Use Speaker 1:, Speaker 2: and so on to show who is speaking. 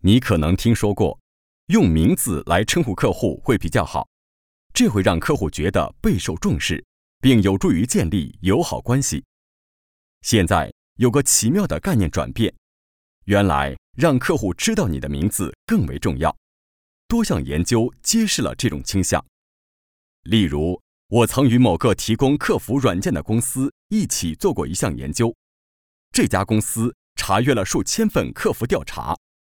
Speaker 1: 你可能听说过，用名字来称呼客户会比较好，这会让客户觉得备受重视，并有助于建立友好关系。现在有个奇妙的概念转变，原来让客户知道你的名字更为重要。多项研究揭示了这种倾向。例如，我曾与某个提供客服软件的公司一起做过一项研究。这家公司查阅了数千份客服调查，